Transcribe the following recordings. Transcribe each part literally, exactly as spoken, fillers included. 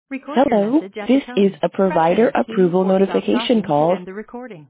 Record your Hello, message at the this is tone. a Press provider any key approval or stop notification talking to call. end the recording.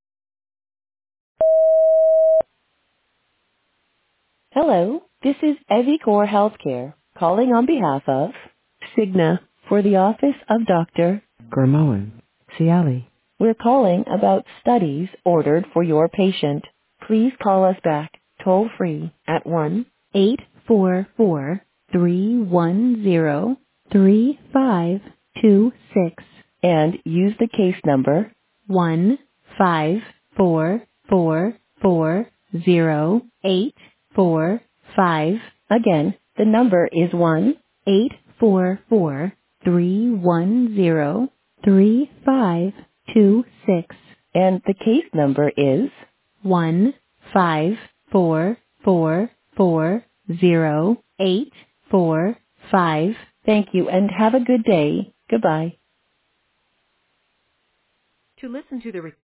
Hello, this is Evicor Healthcare calling on behalf of Cigna for the office of Doctor Gurmohan Siali. We're calling about studies ordered for your patient. Please call us back toll free at one eight four four, three one zero, three five two six and use the case number one five four four four zero eight four five. Again, the number is one eight four four, three one zero, three five two six and the case number is one five four four four zero eight four five. Thank you and have a good day. Goodbye. To listen to the recording,